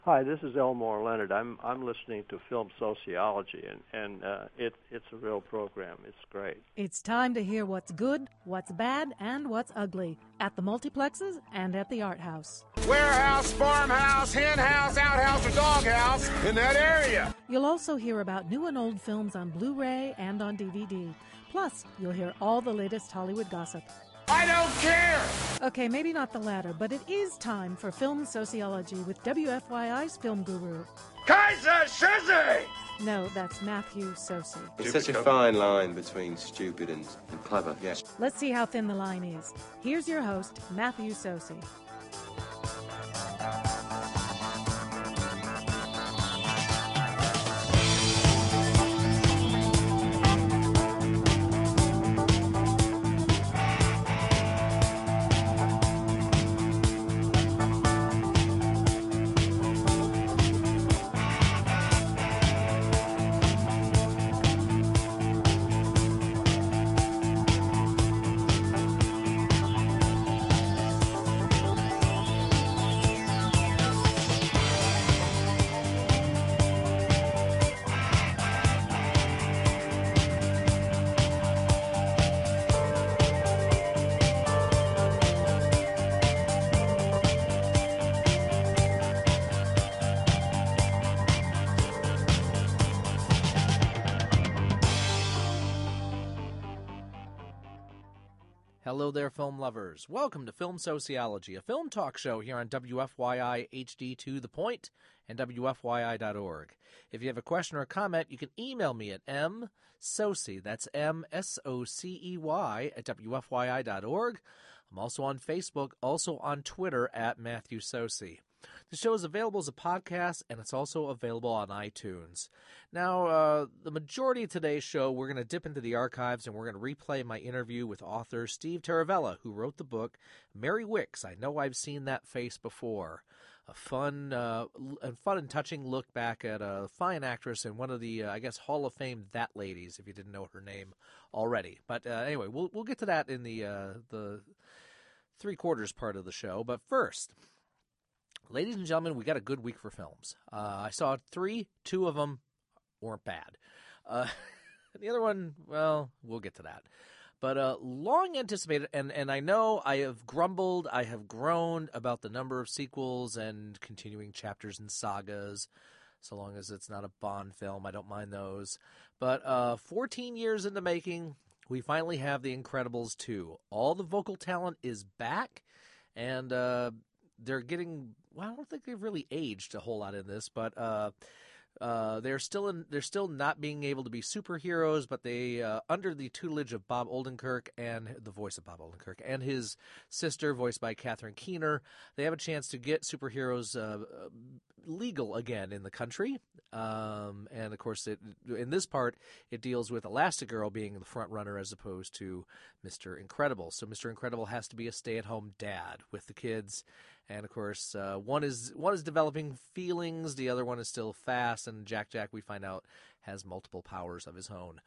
Hi, this is Elmore Leonard. I'm listening to Film Sociology, and it's a real program. It's great. It's time to hear what's good, what's bad, and what's ugly at the multiplexes and at the art house. Warehouse, farmhouse, hen house, outhouse, or doghouse in that area. You'll also hear about new and old films on Blu-ray and on DVD. Plus, you'll hear all the latest Hollywood gossip. I don't care! Okay, maybe not the latter, but it is time for Film Sociology with WFYI's film guru. Kaiser Soze! No, that's Matthew Sosi. It's such a fine line between stupid and clever, yes. Let's see how thin the line is. Here's your host, Matthew Sosi. Hello there, film lovers. Welcome to Film Sociology, a film talk show here on WFYI HD to the point and WFYI.org. If you have a question or a comment, you can email me at msocey, that's MSOCEY, at WFYI.org. I'm also on Facebook, also on Twitter at Matthew Sosi. The show is available as a podcast, and it's also available on iTunes. Now, the majority of today's show, we're going to dip into the archives, and we're going to replay my interview with author Steve Taravella, who wrote the book Mary Wickes, I Know I've Seen That Face Before. A fun and touching look back at a fine actress and one of the, Hall of Fame That Ladies, if you didn't know her name already. But anyway, we'll get to that in the three-quarters part of the show. But first, ladies and gentlemen, we got a good week for films. I saw three. Two of them weren't bad. The other one, well, we'll get to that. But long anticipated, and I know I have grumbled, I have groaned about the number of sequels and continuing chapters and sagas. So long as it's not a Bond film, I don't mind those. But 14 years in the making, we finally have The Incredibles 2. All the vocal talent is back, and they're getting, well, I don't think they've really aged a whole lot in this, but they're still not being able to be superheroes, but they under the tutelage of Bob Odenkirk and the voice of Bob Odenkirk and his sister, voiced by Catherine Keener, they have a chance to get superheroes legal again in the country. And of course, in this part, it deals with Elastigirl being the front runner as opposed to Mr. Incredible. So Mr. Incredible has to be a stay-at-home dad with the kids. And, of course, one is developing feelings, the other one is still fast, and Jack, we find out, has multiple powers of his own.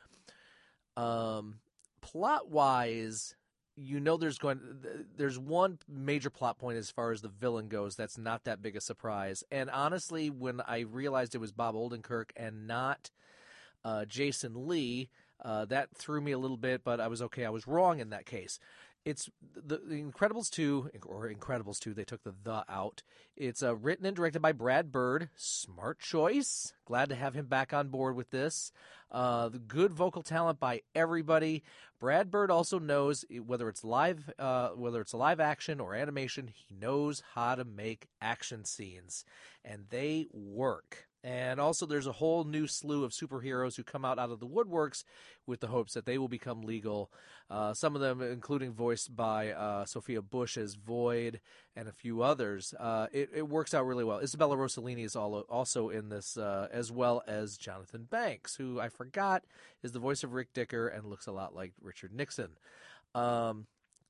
Plot-wise, you know there's one major plot point as far as the villain goes that's not that big a surprise. And honestly, when I realized it was Bob Odenkirk and not Jason Lee, that threw me a little bit, but I was okay. I was wrong in that case. It's the Incredibles 2, or Incredibles 2, they took the out. It's written and directed by Brad Bird. Smart choice. Glad to have him back on board with this. The good vocal talent by everybody. Brad Bird also knows, whether it's live action or animation, he knows how to make action scenes, and they work. And also there's a whole new slew of superheroes who come out of the woodworks with the hopes that they will become legal. Some of them including voiced by Sophia Bush as Void and a few others. It works out really well. Isabella Rossellini is also in this, as well as Jonathan Banks, who I forgot is the voice of Rick Dicker and looks a lot like Richard Nixon. Again,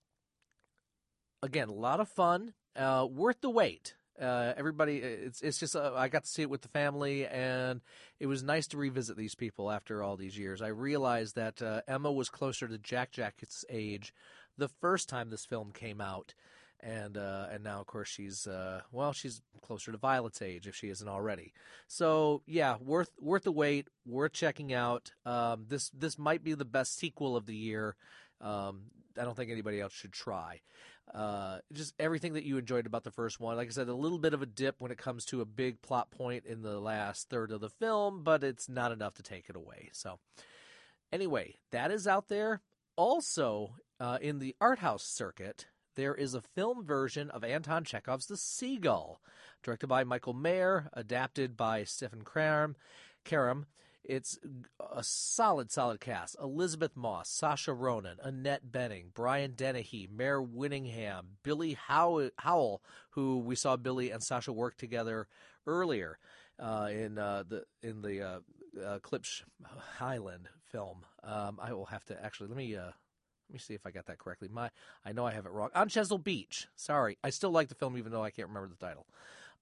a lot of fun. Worth the wait. Everybody, it's just I got to see it with the family, and it was nice to revisit these people after all these years. I realized that Emma was closer to Jack's age the first time this film came out, And now, of course, she's closer to Violet's age if she isn't already. So yeah, worth the wait, worth checking out. This might be the best sequel of the year. I don't think anybody else should try. Just everything that you enjoyed about the first one. Like I said, a little bit of a dip when it comes to a big plot point in the last third of the film, but it's not enough to take it away. So anyway, that is out there. Also, in the art house circuit, there is a film version of Anton Chekhov's The Seagull, directed by Michael Mayer, adapted by Stephen Karam. It's a solid cast. Elizabeth Moss, Saoirse Ronan, Annette Bening, Brian Dennehy, Mare Winningham, Billy Howell, who we saw Billy and Sasha work together earlier in the Klipsch Highland film. I will have to actually let me see if I got that correctly. I know I have it wrong. On Chesil Beach. Sorry, I still like the film even though I can't remember the title.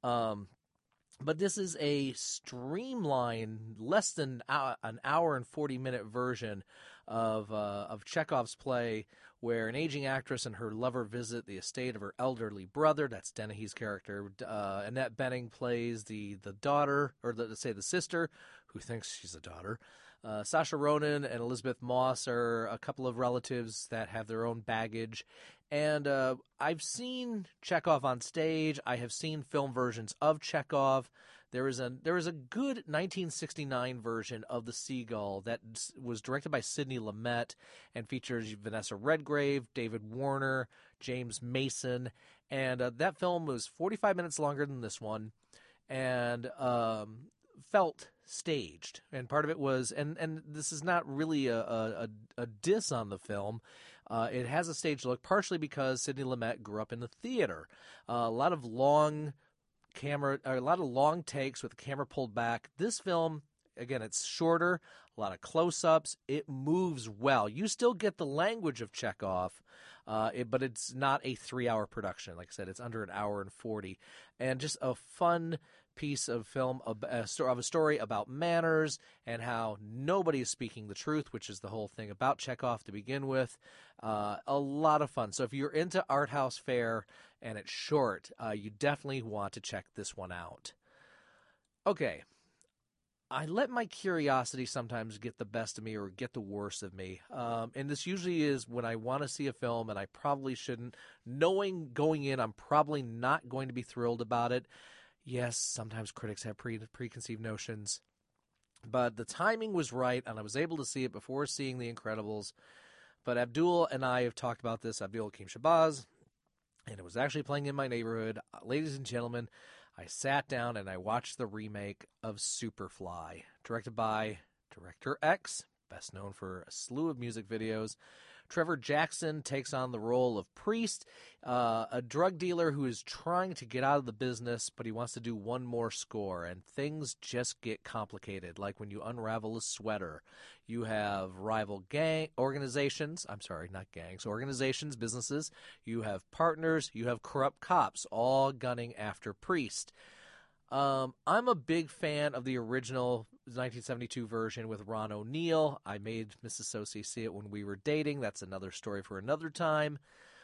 But this is a streamlined, less than an hour and 40-minute version of Chekhov's play, where an aging actress and her lover visit the estate of her elderly brother. That's Dennehy's character. Annette Bening plays the daughter, or the sister, who thinks she's a daughter. Saoirse Ronan and Elizabeth Moss are a couple of relatives that have their own baggage. And I've seen Chekhov on stage. I have seen film versions of Chekhov. There is a good 1969 version of The Seagull that was directed by Sidney Lumet and features Vanessa Redgrave, David Warner, James Mason. And that film was 45 minutes longer than this one and felt staged. And part of it was, and this is not really a diss on the film, it has a stage look, partially because Sidney Lumet grew up in the theater. A lot of long takes with the camera pulled back. This film, again, it's shorter, a lot of close-ups. It moves well. You still get the language of Chekhov, but it's not a 3-hour production. Like I said, it's under an hour and 40. And just a fun piece of film of a story about manners and how nobody is speaking the truth, which is the whole thing about Chekhov to begin with. A lot of fun. So if you're into art house fare and it's short, you definitely want to check this one out. Okay. I let my curiosity sometimes get the best of me or get the worst of me. And this usually is when I want to see a film and I probably shouldn't. Knowing going in, I'm probably not going to be thrilled about it. Yes, sometimes critics have preconceived notions, but the timing was right, and I was able to see it before seeing The Incredibles. But Abdul and I have talked about this, Abdul Hakim Shabazz, and it was actually playing in my neighborhood. Ladies and gentlemen, I sat down and I watched the remake of Superfly, directed by Director X, best known for a slew of music videos. Trevor Jackson takes on the role of Priest, a drug dealer who is trying to get out of the business, but he wants to do one more score, and things just get complicated, like when you unravel a sweater. You have rival organizations, businesses. You have partners, you have corrupt cops, all gunning after Priest. I'm a big fan of the original 1972 version with Ron O'Neal. I made Mrs. Sosi see it when we were dating. That's another story for another time.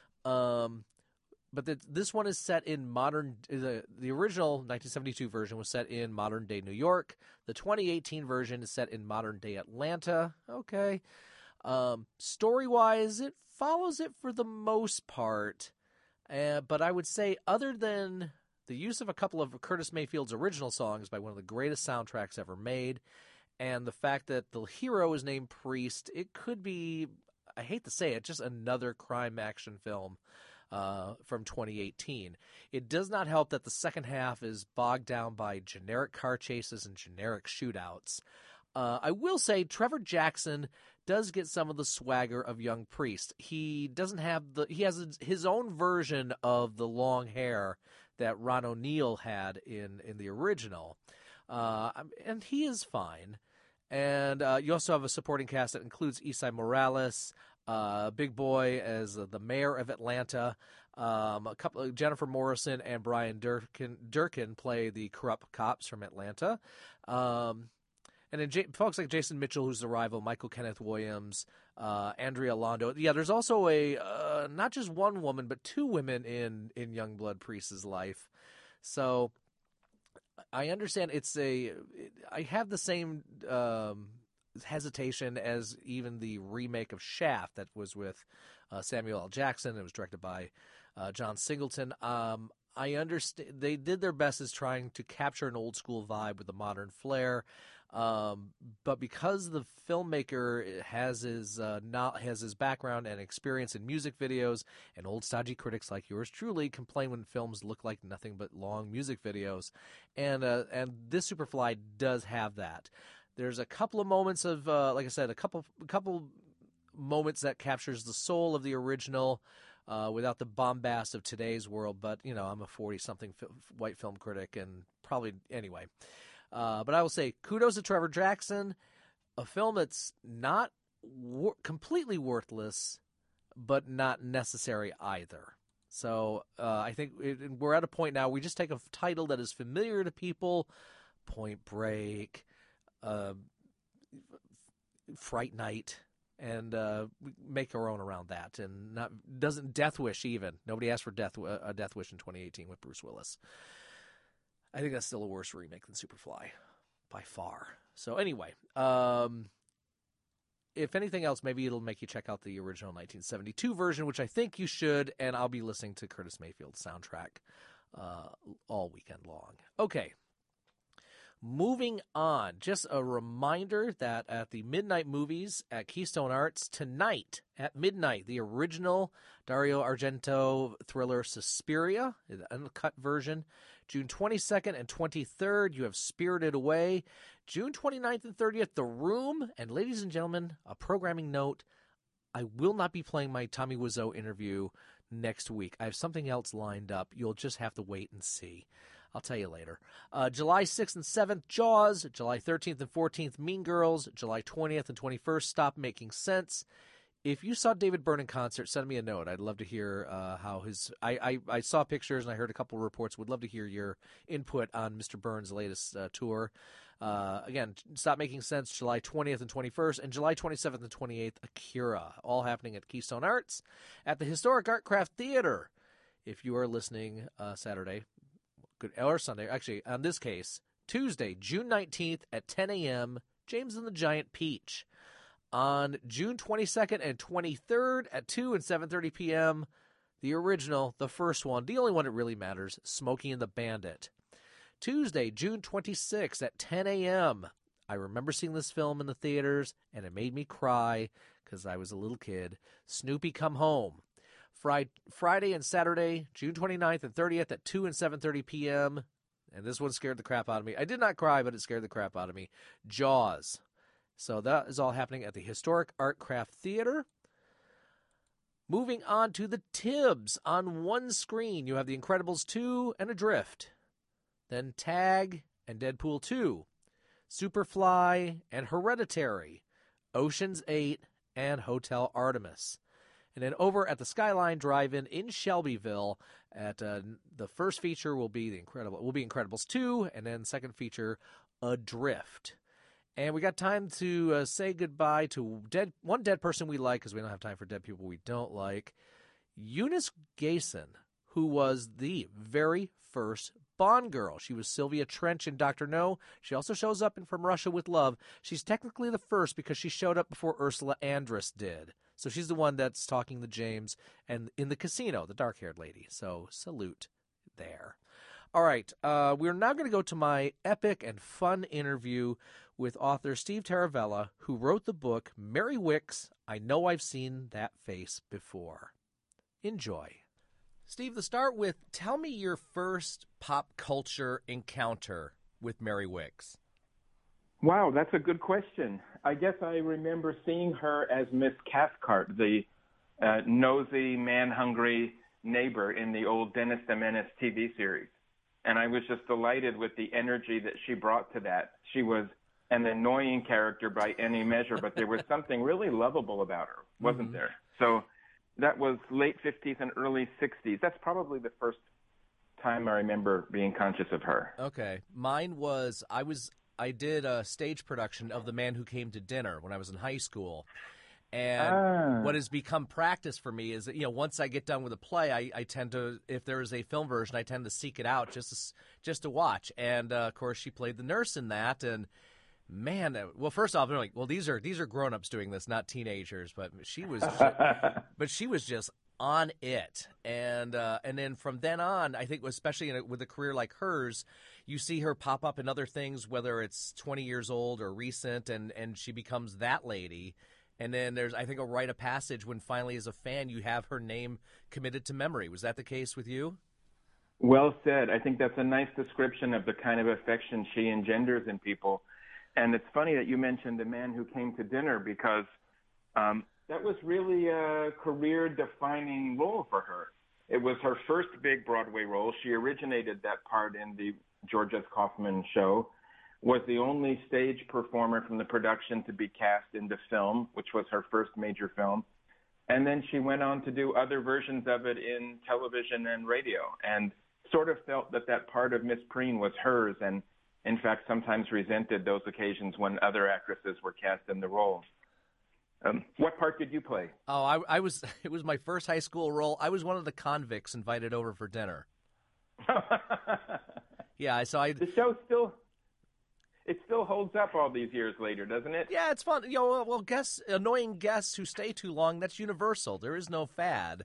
But this one is set in the original 1972 version was set in modern-day New York. The 2018 version is set in modern-day Atlanta. Okay. Story-wise, it follows it for the most part. But I would say other than the use of a couple of Curtis Mayfield's original songs by one of the greatest soundtracks ever made, and the fact that the hero is named Priest, it could be, I hate to say it, just another crime action film from 2018. It does not help that the second half is bogged down by generic car chases and generic shootouts. I will say Trevor Jackson does get some of the swagger of young Priest. He has his own version of the long hair that Ron O'Neal had in the original. And he is fine. And you also have a supporting cast that includes Esai Morales, Big Boy as the mayor of Atlanta. A couple of Jennifer Morrison and Brian Durkin play the corrupt cops from Atlanta. And then folks like Jason Mitchell, who's the rival, Michael Kenneth Williams, Andrea Londo. Yeah, there's also a not just one woman, but two women in Youngblood Priest's life. So I understand I have the same hesitation as even the remake of Shaft that was with Samuel L. Jackson. It was directed by John Singleton. I understand they did their best as trying to capture an old school vibe with a modern flair. But because the filmmaker has his background and experience in music videos, and old stodgy critics like yours truly complain when films look like nothing but long music videos, and this Superfly does have that. There's a couple of moments of, like I said, a couple moments that captures the soul of the original. Without the bombast of today's world, but I'm a 40-something white film critic, and probably anyway. But I will say kudos to Trevor Jackson, a film that's not completely worthless, but not necessary either. So I think we're at a point now. We just take a title that is familiar to people, Point Break, Fright Night, and make our own around that. And doesn't Death Wish even. Nobody asked for a Death Wish in 2018 with Bruce Willis. I think that's still a worse remake than Superfly, by far. So anyway, if anything else, maybe it'll make you check out the original 1972 version, which I think you should, and I'll be listening to Curtis Mayfield's soundtrack all weekend long. Okay. Moving on, just a reminder that at the Midnight Movies at Keystone Arts tonight at midnight, the original Dario Argento thriller Suspiria, the uncut version. June 22nd and 23rd, you have Spirited Away. June 29th and 30th, The Room. And ladies and gentlemen, a programming note, I will not be playing my Tommy Wiseau interview next week. I have something else lined up. You'll just have to wait and see. I'll tell you later. July 6th and 7th, Jaws. July 13th and 14th, Mean Girls. July 20th and 21st, Stop Making Sense. If you saw David Byrne in concert, send me a note. I'd love to hear how his... I saw pictures and I heard a couple of reports. Would love to hear your input on Mr. Byrne's latest tour. Again, Stop Making Sense, July 20th and 21st, and July 27th and 28th, Akira. All happening at Keystone Arts at the Historic Artcraft Theater. If you are listening Saturday... or Sunday, actually, on this case, Tuesday, June 19th at 10 a.m., James and the Giant Peach. On June 22nd and 23rd at 2 and 7:30 p.m., the original, the first one, the only one that really matters, Smokey and the Bandit. Tuesday, June 26th at 10 a.m., I remember seeing this film in the theaters, and it made me cry because I was a little kid, Snoopy Come Home. Friday and Saturday, June 29th and 30th at 2 and 7:30 p.m., and this one scared the crap out of me. I did not cry, but it scared the crap out of me. Jaws. So that is all happening at the Historic Artcraft Theater. Moving on to the Tibbs. On one screen, you have The Incredibles 2 and Adrift. Then Tag and Deadpool 2. Superfly and Hereditary. Ocean's 8 and Hotel Artemis. And then over at the Skyline Drive-In in Shelbyville, at the first feature will be Incredibles 2, and then second feature, Adrift. And we got time to say goodbye to one dead person we like, because we don't have time for dead people we don't like. Eunice Gayson, who was the very first Bond girl. She was Sylvia Trench in Dr. No. She also shows up in From Russia with Love. She's technically the first because she showed up before Ursula Andress did. So she's the one that's talking to James and in the casino, the dark-haired lady. So salute there. All right, we're now going to go to my epic and fun interview with author Steve Taravella, who wrote the book Mary Wick's I Know I've Seen That Face Before. Enjoy. Steve, to start with, tell me your first pop culture encounter with Mary Wick's. Wow, that's a good question. I guess I remember seeing her as Miss Cathcart, the nosy, man-hungry neighbor in the old Dennis the Menace TV series. And I was just delighted with the energy that she brought to that. She was an annoying character by any measure, but there was something really lovable about her, wasn't there? So that was late 50s and early 60s. That's probably the first time I remember being conscious of her. Okay. Mine was, I did a stage production of The Man Who Came to Dinner when I was in high school. And what has become practice for me is that, once I get done with a play, I tend to, if there is a film version, I tend to seek it out just to watch. And, of course, she played the nurse in that. And, man, well, first off, I'm like, well, these are grown-ups doing this, not teenagers. But she was just on it. And then from then on, I think, especially with a career like hers, you see her pop up in other things, whether it's 20 years old or recent, and she becomes that lady. And then there's, I think, a rite of passage when finally, as a fan, you have her name committed to memory. Was that the case with you? Well said. I think that's a nice description of the kind of affection she engenders in people. And it's funny that you mentioned The Man Who Came to Dinner, because that was really a career-defining role for her. It was her first big Broadway role. She originated that part in the George S. Kaufman show, was the only stage performer from the production to be cast into film, which was her first major film. And then she went on to do other versions of it in television and radio, and sort of felt that part of Miss Preen was hers, and in fact sometimes resented those occasions when other actresses were cast in the role. What part did you play? Oh, it was my first high school role. I was one of the convicts invited over for dinner. Yeah, so the show still holds up all these years later, doesn't it? Yeah, it's fun. Well, annoying guests who stay too long, that's universal. There is no fad.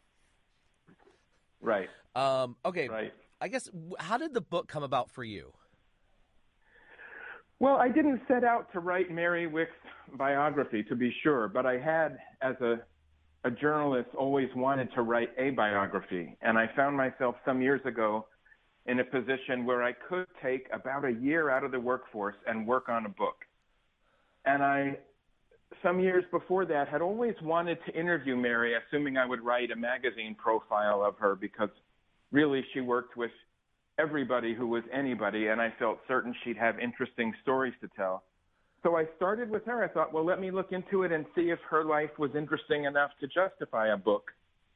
Right. Okay. Right. I guess, how did the book come about for you? Well, I didn't set out to write Mary Wick's biography, to be sure, but I had, as a journalist, always wanted to write a biography. And I found myself some years ago in a position where I could take about a year out of the workforce and work on a book. And some years before that, had always wanted to interview Mary, assuming I would write a magazine profile of her, because really she worked with everybody who was anybody, and I felt certain she'd have interesting stories to tell. So I started with her. I thought, well, let me look into it and see if her life was interesting enough to justify a book.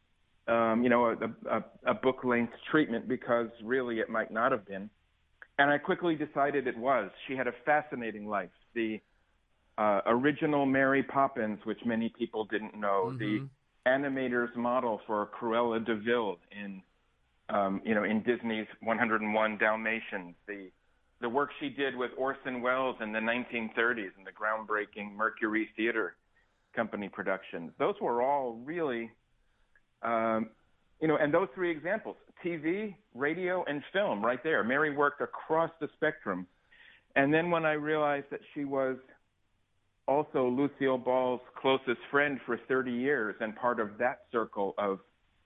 A book-length treatment, because really it might not have been. And I quickly decided it was. She had a fascinating life. The original Mary Poppins, which many people didn't know, the animator's model for Cruella de Vil in Disney's 101 Dalmatians, the work she did with Orson Welles in the 1930s in the groundbreaking Mercury Theater Company productions. Those were all really... and those three examples, TV, radio, and film, right there. Mary worked across the spectrum. And then when I realized that she was also Lucille Ball's closest friend for 30 years and part of that circle of,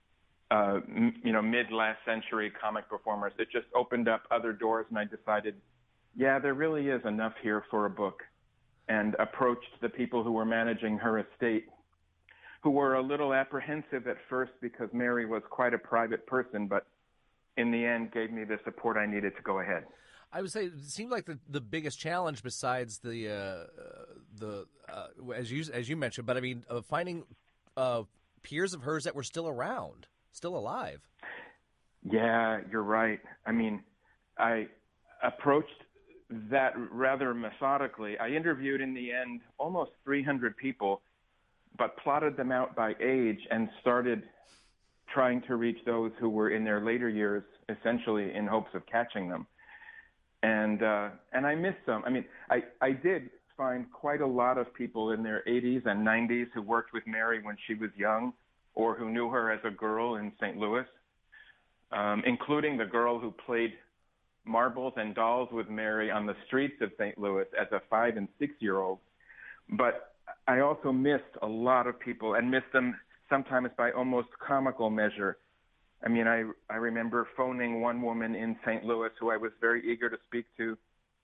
mid-last century comic performers, it just opened up other doors, and I decided, yeah, there really is enough here for a book, and approached the people who were managing her estate, who were a little apprehensive at first because Mary was quite a private person, but in the end gave me the support I needed to go ahead. I would say it seemed like the biggest challenge, besides the as you mentioned, but I mean finding peers of hers that were still around, still alive. Yeah, you're right. I mean, I approached that rather methodically. I interviewed in the end almost 300 people, but plotted them out by age and started trying to reach those who were in their later years, essentially in hopes of catching them. And I missed some. I mean, I did find quite a lot of people in their 80s and 90s who worked with Mary when she was young, or who knew her as a girl in St. Louis, including the girl who played marbles and dolls with Mary on the streets of St. Louis as a 5- and 6-year-old. But I also missed a lot of people, and missed them sometimes by almost comical measure. I mean, I remember phoning one woman in St. Louis who I was very eager to speak to,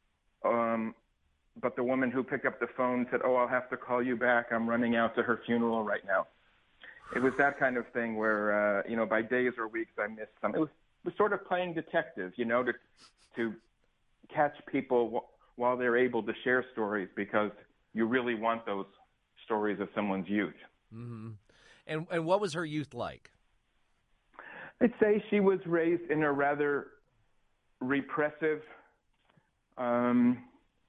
but the woman who picked up the phone said, "Oh, I'll have to call you back. I'm running out to her funeral right now." It was that kind of thing where, by days or weeks I missed some. It was sort of playing detective, to catch people while they're able to share stories, because you really want those stories of someone's youth. Mm-hmm. And what was her youth like? I'd say she was raised in a rather repressive,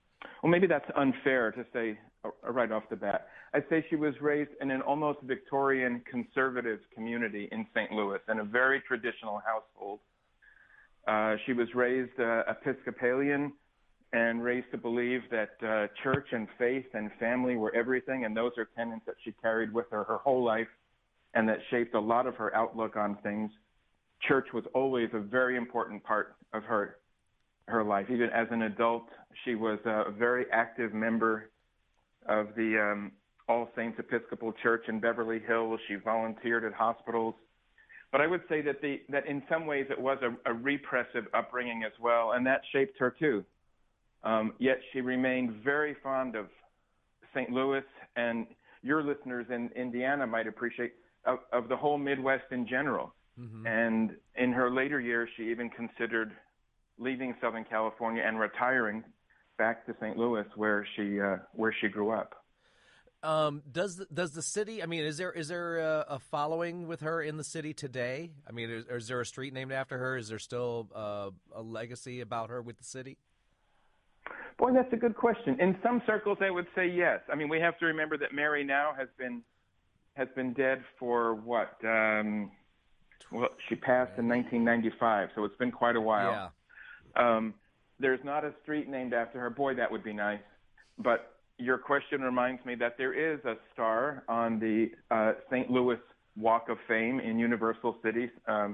well, maybe that's unfair to say right off the bat. I'd say she was raised in an almost Victorian conservative community in St. Louis, in a very traditional household. She was raised Episcopalian and raised to believe that church and faith and family were everything, and those are tenets that she carried with her whole life, and that shaped a lot of her outlook on things. Church was always a very important part of her life. Even as an adult, she was a very active member of the All Saints Episcopal Church in Beverly Hills. She volunteered at hospitals. But I would say that in some ways it was a repressive upbringing as well, and that shaped her too. Yet she remained very fond of St. Louis, and your listeners in Indiana might appreciate of the whole Midwest in general. Mm-hmm. And in her later years, she even considered leaving Southern California and retiring back to St. Louis, where she grew up. Does the city? I mean, is there a following with her in the city today? I mean, is there a street named after her? Is there still a legacy about her with the city? Boy, that's a good question. In some circles, I would say yes. I mean, we have to remember that Mary now has been dead for what? Well, she passed in 1995, so it's been quite a while. Yeah. There's not a street named after her. Boy, that would be nice. But your question reminds me that there is a star on the St. Louis Walk of Fame in Universal City.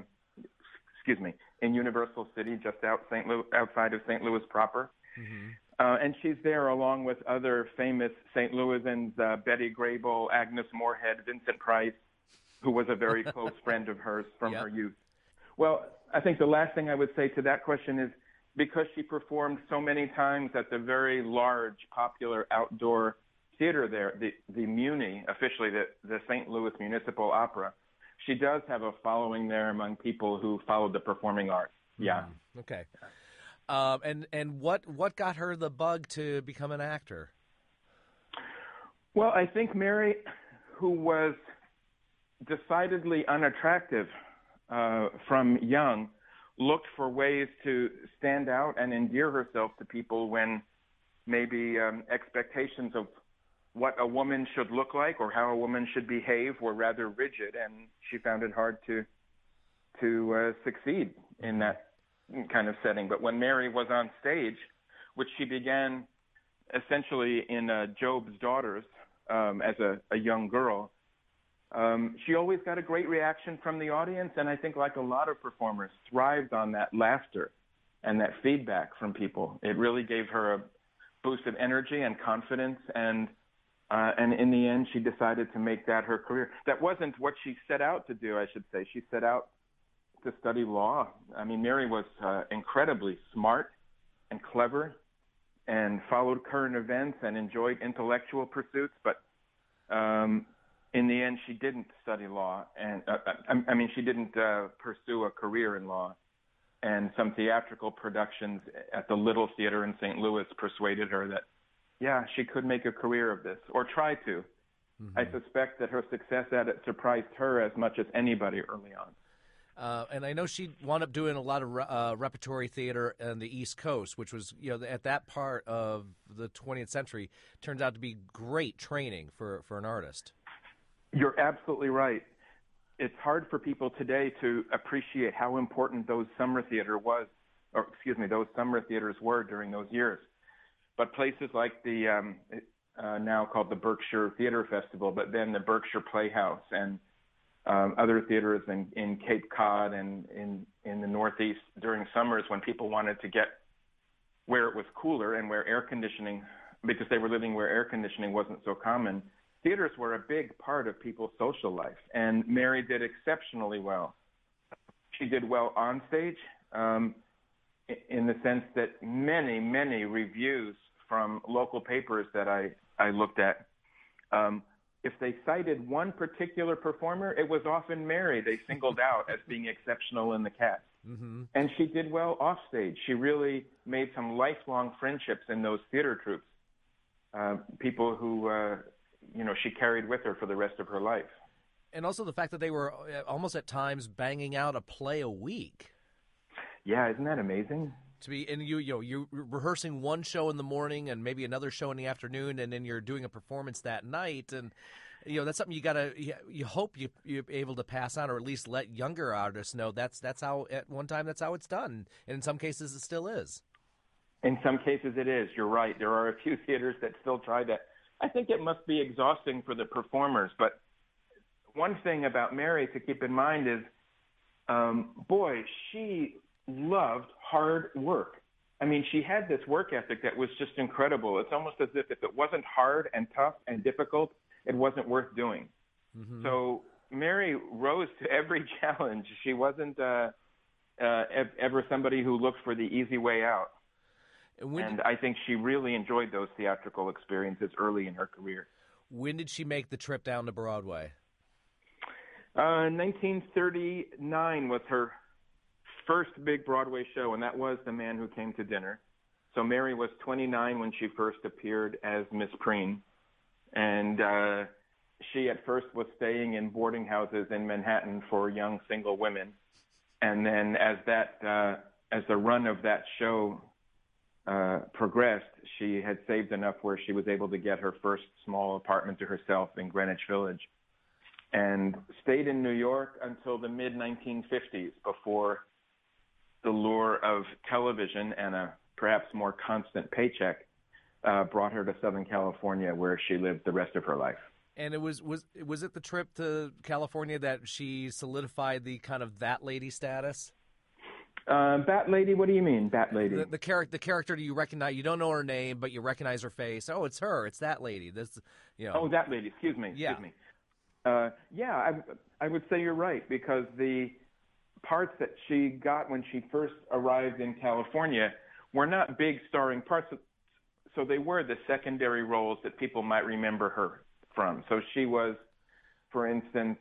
In Universal City, just outside of St. Louis proper. Mm-hmm. And she's there along with other famous St. Louisans, Betty Grable, Agnes Moorehead, Vincent Price, who was a very close friend of hers from her youth. Well, I think the last thing I would say to that question is, because she performed so many times at the very large, popular outdoor theater there, the Muni, officially the St. Louis Municipal Opera, she does have a following there among people who followed the performing arts. Yeah. Okay. And what got her the bug to become an actor? Well, I think Mary, who was decidedly unattractive from young, looked for ways to stand out and endear herself to people when maybe expectations of what a woman should look like or how a woman should behave were rather rigid, and she found it hard to succeed in that kind of setting. But when Mary was on stage, which she began essentially in Job's Daughters as a young girl, she always got a great reaction from the audience, and I think, like a lot of performers, thrived on that laughter and that feedback from people. It really gave her a boost of energy and confidence, and in the end, she decided to make that her career. That wasn't what she set out to do, I should say. She set out to study law. I mean, Mary was incredibly smart and clever and followed current events and enjoyed intellectual pursuits, but in the end, she didn't study law, and she didn't pursue a career in law. And some theatrical productions at the Little Theater in St. Louis persuaded her that, yeah, she could make a career of this, or try to. Mm-hmm. I suspect that her success at it surprised her as much as anybody early on. And I know she wound up doing a lot of repertory theater on the East Coast, which was, at that part of the 20th century, turns out to be great training for an artist. You're absolutely right. It's hard for people today to appreciate how important those summer theaters were during those years. But places like the now called the Berkshire Theater Festival, but then the Berkshire Playhouse and other theaters in Cape Cod and in the Northeast during summers, when people wanted to get where it was cooler and where air conditioning, because they were living where air conditioning wasn't so common, theaters were a big part of people's social life, and Mary did exceptionally well. She did well on stage in the sense that many, many reviews from local papers that I looked at, if they cited one particular performer, it was often Mary they singled out as being exceptional in the cast. Mm-hmm. And she did well off stage. She really made some lifelong friendships in those theater troupes, people who she carried with her for the rest of her life. And also the fact that they were almost at times banging out a play a week. Yeah, isn't that amazing? You're rehearsing one show in the morning and maybe another show in the afternoon, and then you're doing a performance that night, and that's something you hope you're able to pass on, or at least let younger artists know that's how at one time that's how it's done, and in some cases it still is. In some cases it is. You're right. There are a few theaters that still try that. I think it must be exhausting for the performers, but one thing about Mary to keep in mind is, boy, she loved hard work. I mean, she had this work ethic that was just incredible. It's almost as if it wasn't hard and tough and difficult, it wasn't worth doing. Mm-hmm. So Mary rose to every challenge. She wasn't ever somebody who looked for the easy way out. And I think she really enjoyed those theatrical experiences early in her career. When did she make the trip down to Broadway? 1939 was her first big Broadway show, and that was The Man Who Came to Dinner. So Mary was 29 when she first appeared as Miss Preen, and she at first was staying in boarding houses in Manhattan for young single women. And then as the run of that show progressed, she had saved enough where she was able to get her first small apartment to herself in Greenwich Village, and stayed in New York until the mid-1950s before the lure of television and a perhaps more constant paycheck brought her to Southern California, where she lived the rest of her life. And it was it the trip to California that she solidified the kind of that lady status? Bat Lady? What do you mean, Bat Lady? The character you recognize. You don't know her name, but you recognize her face. Oh, it's her. It's that lady. Oh, that lady. Excuse me. Yeah. Excuse me. I would say you're right, because the parts that she got when she first arrived in California were not big starring parts, so they were the secondary roles that people might remember her from. So she was, for instance,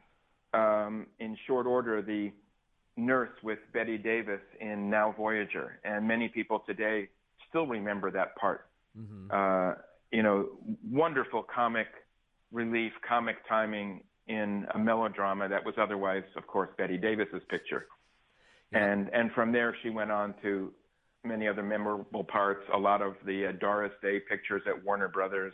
in short order, the nurse with Betty Davis in Now Voyager, and many people today still remember that part. Mm-hmm. Wonderful comic relief, comic timing in a melodrama that was otherwise, of course, Betty Davis's picture. Yeah. And from there, she went on to many other memorable parts, a lot of the Doris Day pictures at Warner Brothers,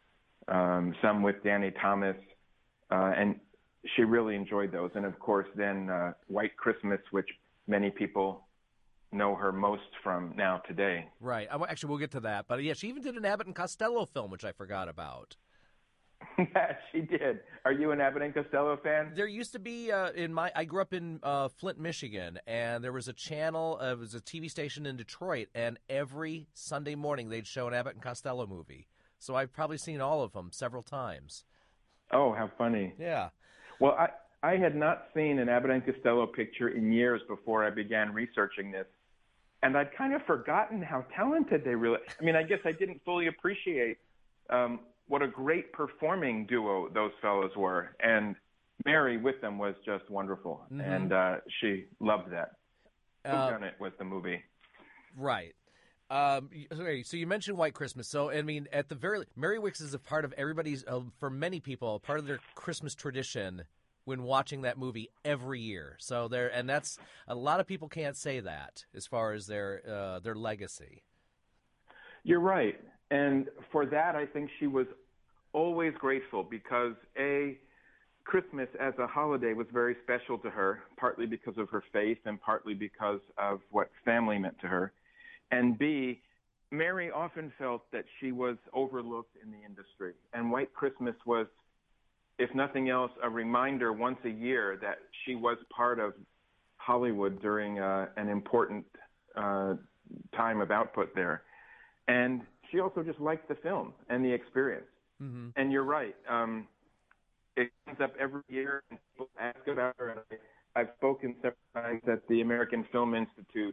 some with Danny Thomas, and she really enjoyed those. And, of course, then White Christmas, which many people know her most from now today. Right. Actually, we'll get to that. But, yeah, she even did an Abbott and Costello film, which I forgot about. Yeah, she did. Are you an Abbott and Costello fan? There used to be I grew up in Flint, Michigan, and there was a channel. It was a TV station in Detroit, and every Sunday morning they'd show an Abbott and Costello movie. So I've probably seen all of them several times. Oh, how funny! Yeah. Well, I had not seen an Abbott and Costello picture in years before I began researching this, and I'd kind of forgotten how talented they really. I mean, I guess I didn't fully appreciate what a great performing duo those fellows were. And Mary with them was just wonderful. Mm-hmm. And she loved that. Who Done It was the movie. Right. Okay, so you mentioned White Christmas. So, I mean, at the Mary Wickes is a part of everybody's, for many people, a part of their Christmas tradition when watching that movie every year. So and that's, a lot of people can't say that as far as their legacy. You're right. And for that, I think she was always grateful, because Christmas as a holiday was very special to her, partly because of her faith and partly because of what family meant to her. And B, Mary often felt that she was overlooked in the industry. And White Christmas was, if nothing else, a reminder once a year that she was part of Hollywood during an important time of output there. And she also just liked the film and the experience. Mm-hmm. And you're right. It comes up every year, and people ask about her. And I've spoken several times at the American Film Institute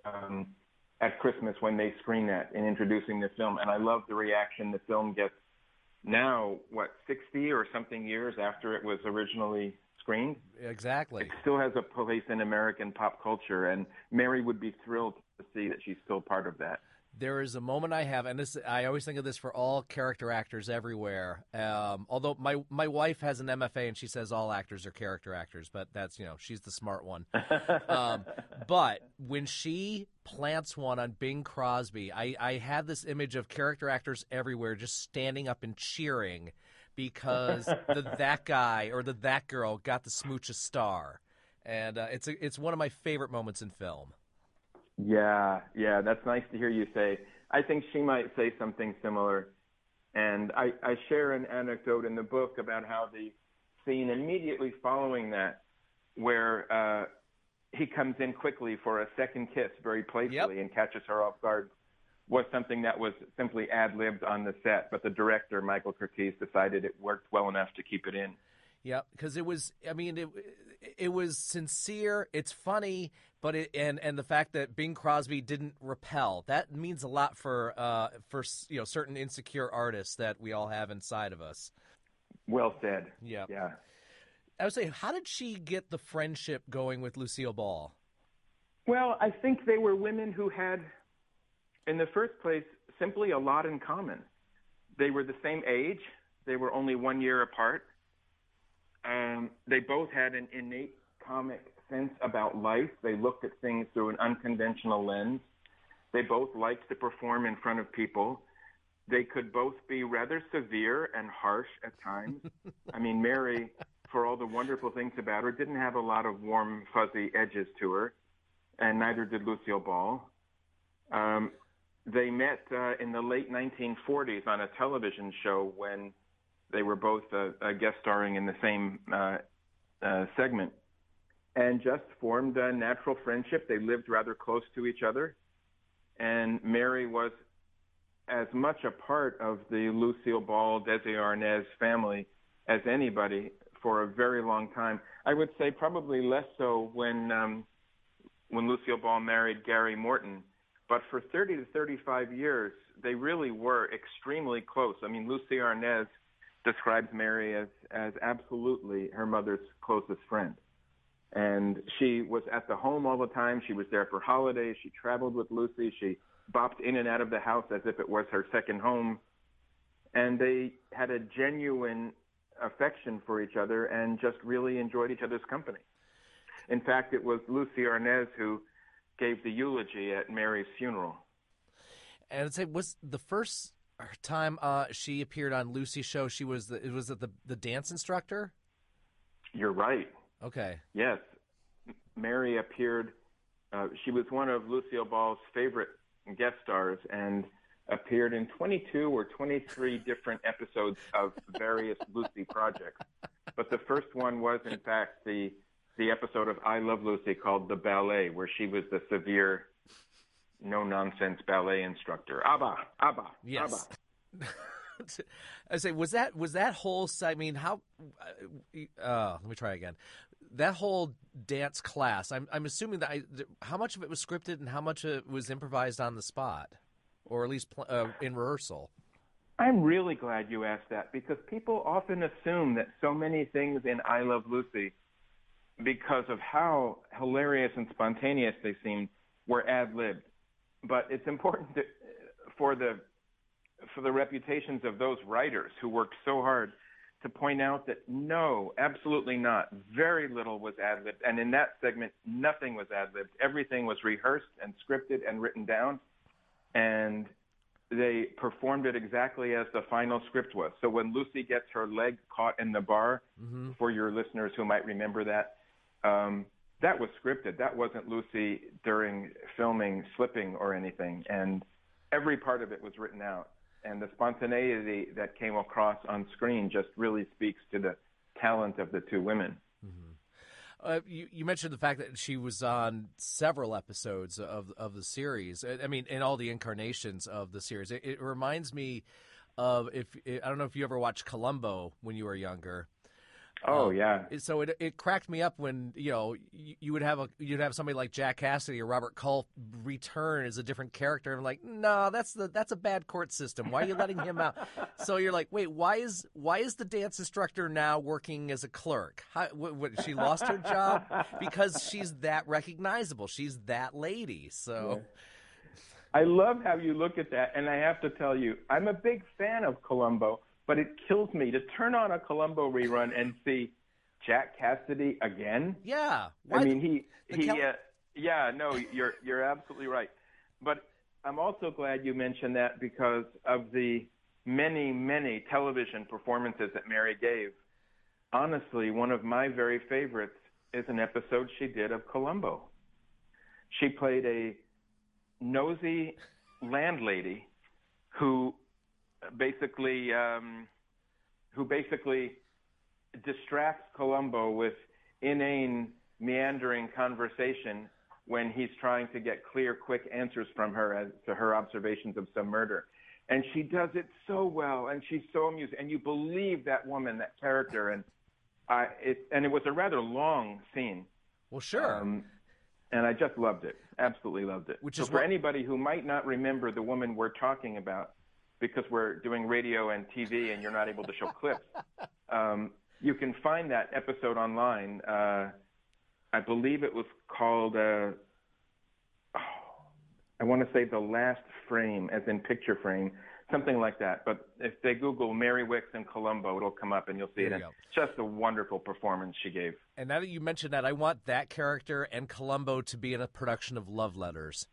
at Christmas when they screen that in introducing the film. And I love the reaction the film gets now, 60 or something years after it was originally screened? Exactly. It still has a place in American pop culture, and Mary would be thrilled to see that she's still part of that. There is a moment I have, and I always think of this for all character actors everywhere. Although my wife has an MFA and she says all actors are character actors, but that's, she's the smart one. But when she plants one on Bing Crosby. I had this image of character actors everywhere just standing up and cheering because that guy or that girl got to smooch a star. And it's one of my favorite moments in film. Yeah, that's nice to hear you say. I think she might say something similar. And I share an anecdote in the book about how the scene immediately following that, where he comes in quickly for a second kiss very playfully and catches her off guard, was something that was simply ad-libbed on the set. But the director, Michael Curtiz, decided it worked well enough to keep it in. Yeah, because it was sincere, it's funny, but and the fact that Bing Crosby didn't repel, that means a lot for certain insecure artists that we all have inside of us. Well said. Yeah. Yeah. I would say, how did she get the friendship going with Lucille Ball? Well, I think they were women who had, in the first place, simply a lot in common. They were the same age. They were only 1 year apart. They both had an innate comic sense about life. They looked at things through an unconventional lens. They both liked to perform in front of people. They could both be rather severe and harsh at times. I mean, Mary, for all the wonderful things about her, didn't have a lot of warm, fuzzy edges to her, and neither did Lucille Ball. They met in the late 1940s on a television show when they were both guest starring in the same segment, and just formed a natural friendship. They lived rather close to each other, and Mary was as much a part of the Lucille Ball, Desi Arnaz family as anybody for a very long time. I would say probably less so when Lucille Ball married Gary Morton, but for 30 to 35 years, they really were extremely close. I mean, Lucy Arnaz describes Mary as absolutely her mother's closest friend. And she was at the home all the time. She was there for holidays. She traveled with Lucy. She bopped in and out of the house as if it was her second home. And they had a genuine affection for each other and just really enjoyed each other's company. In fact, it was Lucy Arnaz who gave the eulogy at Mary's funeral. And I'd say, was the first time she appeared on Lucy's show, was it the dance instructor? You're right. Okay. Yes. Mary appeared, she was one of Lucille Ball's favorite guest stars and appeared in 22 or 23 different episodes of various Lucy projects. But the first one was, in fact, the episode of I Love Lucy called The Ballet, where she was the severe, no-nonsense ballet instructor. Abba, Abba, yes. Abba. I say, was that whole? I mean, how? Let me try again. That whole dance class. I'm assuming that how much of it was scripted and how much of it was improvised on the spot, or at least in rehearsal. I'm really glad you asked that, because people often assume that so many things in I Love Lucy, because of how hilarious and spontaneous they seem, were ad-libbed. But it's important for the reputations of those writers who worked so hard to point out that no, absolutely not. Very little was ad-libbed. And in that segment, nothing was ad-libbed. Everything was rehearsed and scripted and written down. And they performed it exactly as the final script was. So when Lucy gets her leg caught in the bar, for your listeners who might remember that, that was scripted. That wasn't Lucy during filming slipping or anything. And every part of it was written out. And the spontaneity that came across on screen just really speaks to the talent of the two women. You mentioned the fact that she was on several episodes of the series. I mean, in all the incarnations of the series. It reminds me of, I don't know if you ever watched Columbo when you were younger. Oh, yeah. So it cracked me up when, you'd have somebody like Jack Cassidy or Robert Culp return as a different character. And I'm like, no, that's a bad court system. Why are you letting him out? So you're like, wait, why is the dance instructor now working as a clerk? What, she lost her job? Because she's that recognizable. She's that lady. So. I love how you look at that. And I have to tell you, I'm a big fan of Columbo. But it kills me to turn on a Columbo rerun and see Jack Cassidy again. Yeah. I mean, you're absolutely right. But I'm also glad you mentioned that because of the many, many television performances that Mary gave. Honestly, one of my very favorites is an episode she did of Columbo. She played a nosy landlady who basically distracts Columbo with inane, meandering conversation when he's trying to get clear, quick answers from her as to her observations of some murder. And she does it so well, and she's so amusing, and you believe that woman, that character, and it was a rather long scene. Well, sure. And I just loved it, absolutely loved it. Which so is for anybody who might not remember the woman we're talking about, because we're doing radio and TV and you're not able to show clips, you can find that episode online. I believe it was called, I want to say The Last Frame, as in picture frame, something like that. But if they Google Mary Wickes and Columbo, it'll come up and you'll see it. And just a wonderful performance she gave. And now that you mentioned that, I want that character and Columbo to be in a production of Love Letters.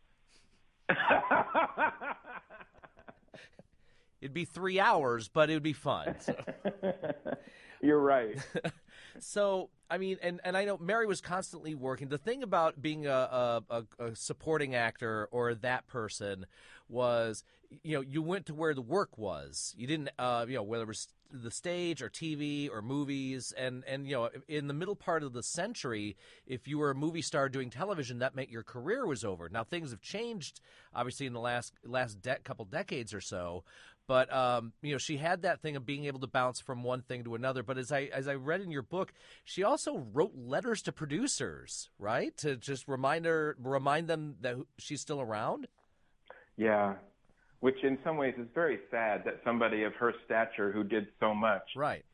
It'd be 3 hours, but it would be fun. So. You're right. So, I mean, and I know Mary was constantly working. The thing about being a supporting actor or that person was, you went to where the work was. You didn't, whether it was the stage or TV or movies. And in the middle part of the century, if you were a movie star doing television, that meant your career was over. Now, things have changed, obviously, in the last couple decades or so. But she had that thing of being able to bounce from one thing to another. But as I read in your book, she also wrote letters to producers, right, to just remind them that she's still around. Yeah, which in some ways is very sad that somebody of her stature who did so much, right,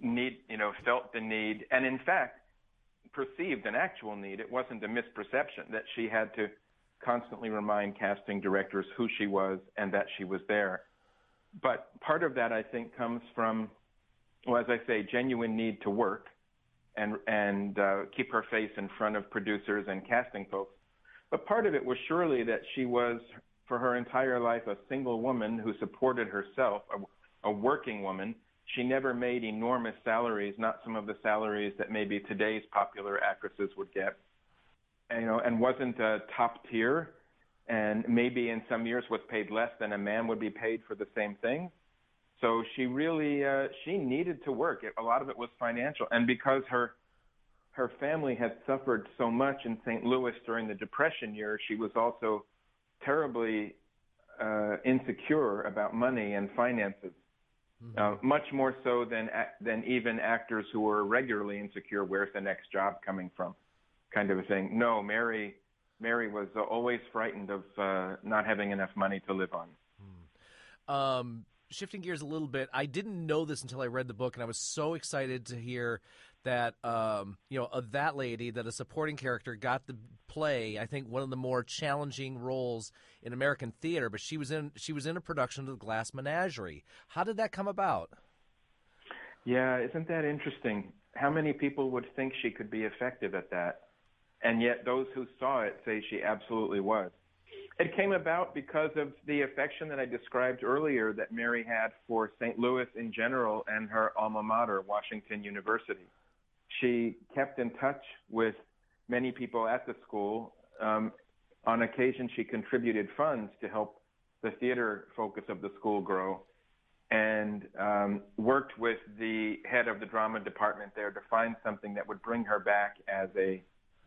felt the need, and in fact perceived an actual need. It wasn't a misperception that she had to constantly remind casting directors who she was and that she was there. But part of that, I think, comes from, well, as I say, genuine need to work and keep her face in front of producers and casting folks. But part of it was surely that she was, for her entire life, a single woman who supported herself, a working woman. She never made enormous salaries, not some of the salaries that maybe today's popular actresses would get, and wasn't a top tier. And maybe in some years was paid less than a man would be paid for the same thing. So she really, she needed to work. A lot of it was financial. And because her family had suffered so much in St. Louis during the Depression years, she was also terribly insecure about money and finances, much more so than even actors who were regularly insecure, where's the next job coming from, kind of a thing. No, Mary was always frightened of not having enough money to live on. Shifting gears a little bit, I didn't know this until I read the book, and I was so excited to hear that, of that lady, that a supporting character got to play, I think, one of the more challenging roles in American theater. But she was in a production of The Glass Menagerie. How did that come about? Yeah, isn't that interesting? How many people would think she could be effective at that? And yet those who saw it say she absolutely was. It came about because of the affection that I described earlier that Mary had for St. Louis in general and her alma mater, Washington University. She kept in touch with many people at the school. On occasion, she contributed funds to help the theater focus of the school grow, and worked with the head of the drama department there to find something that would bring her back as a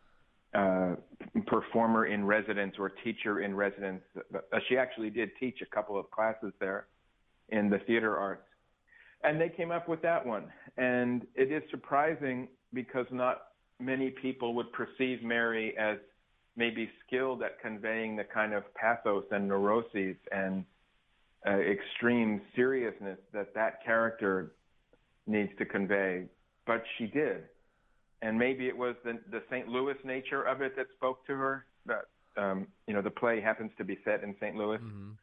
performer in residence or teacher in residence. She actually did teach a couple of classes there in the theater arts. And they came up with that one. And it is surprising because not many people would perceive Mary as maybe skilled at conveying the kind of pathos and neuroses and extreme seriousness that character needs to convey. But she did. And maybe it was the St. Louis nature of it that spoke to her, that, the play happens to be set in St. Louis,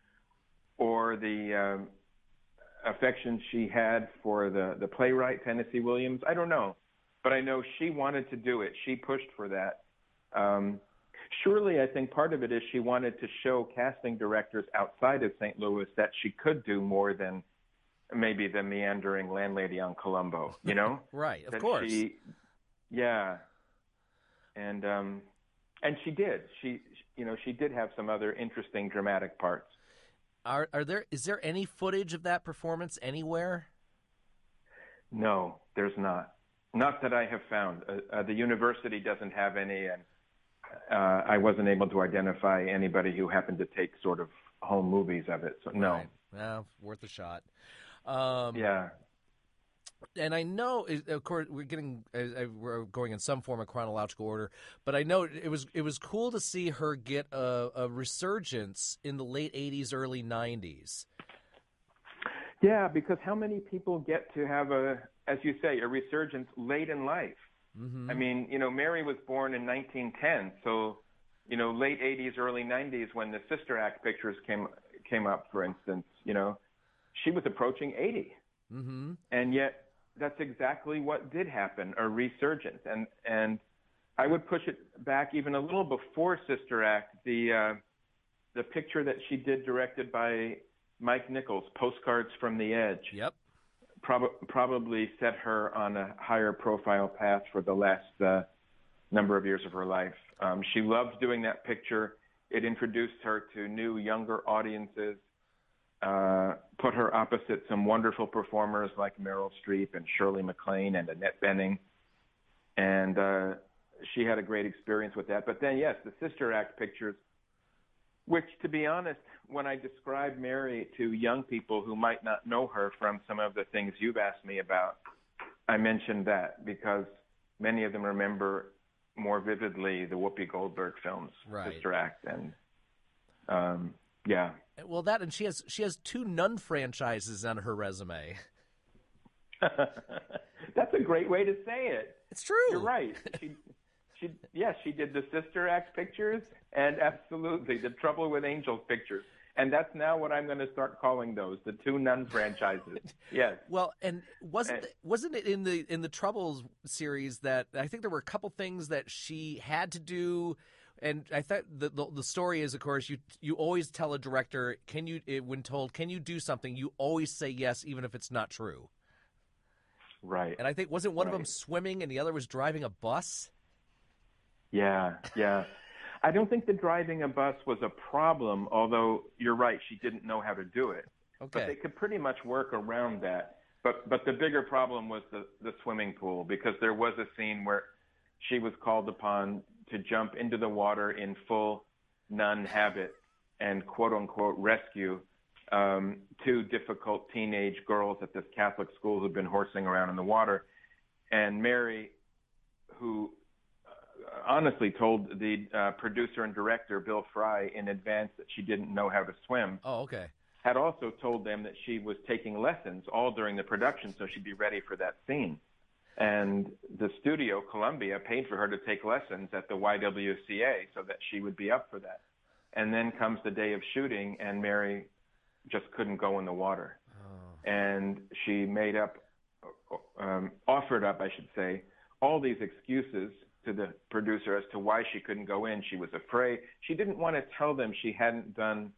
or the affection she had for the playwright, Tennessee Williams. I don't know. But I know she wanted to do it. She pushed for that. Surely, I think part of it is she wanted to show casting directors outside of St. Louis that she could do more than maybe the meandering landlady on Columbo, you know? Right, of that course. Yeah. And she did. She did have some other interesting dramatic parts. Is there any footage of that performance anywhere? No, there's not. Not that I have found. The university doesn't have any, and I wasn't able to identify anybody who happened to take sort of home movies of it. So no. Right. Well, worth a shot. Yeah. And I know, of course, we're going in some form of chronological order, but I know it was cool to see her get a resurgence in the late 80s, early 90s. Yeah, because how many people get to have as you say, a resurgence late in life? Mm-hmm. I mean, Mary was born in 1910, so, late 80s, early 90s when the Sister Act pictures came up, for instance, she was approaching 80. Mm-hmm. And yet that's exactly what did happen, a resurgence. And I would push it back even a little before Sister Act, the picture that she did directed by Mike Nichols, Postcards from the Edge. Yep. Probably set her on a higher profile path for the last number of years of her life. She loved doing that picture. It introduced her to new, younger audiences, put her opposite some wonderful performers like Meryl Streep and Shirley MacLaine and Annette Bening. And she had a great experience with that. But then, yes, the Sister Act pictures, which, to be honest, when I describe Mary to young people who might not know her from some of the things you've asked me about, I mentioned that because many of them remember more vividly the Whoopi Goldberg films, right. Sister Act, and yeah. Well, that, and she has 2 nun franchises on her resume. That's a great way to say it. It's true. You're right. She did the Sister Act pictures and absolutely the Trouble with Angels pictures. And that's now what I'm going to start calling those, the 2 nun franchises. Yes. Well, and wasn't it in the Troubles series that I think there were a couple things that she had to do, and I thought the story is, of course, you always tell a director, when told, can you do something, you always say yes, even if it's not true. Right. And I think, wasn't one of them swimming and the other was driving a bus? Yeah. I don't think the driving a bus was a problem, although you're right, she didn't know how to do it. Okay. But they could pretty much work around that. But the bigger problem was the swimming pool, because there was a scene where she was called upon to jump into the water in full nun habit and quote-unquote rescue 2 difficult teenage girls at this Catholic school who'd been horsing around in the water. And Mary, who honestly told the producer and director, Bill Fry, in advance that she didn't know how to swim. Oh, okay. Had also told them that she was taking lessons all during the production so she'd be ready for that scene. And the studio, Columbia, paid for her to take lessons at the YWCA so that she would be up for that. And then comes the day of shooting, and Mary just couldn't go in the water. Oh. And she offered up, I should say, all these excuses to the producer as to why she couldn't go in. She was afraid. She didn't want to tell them she hadn't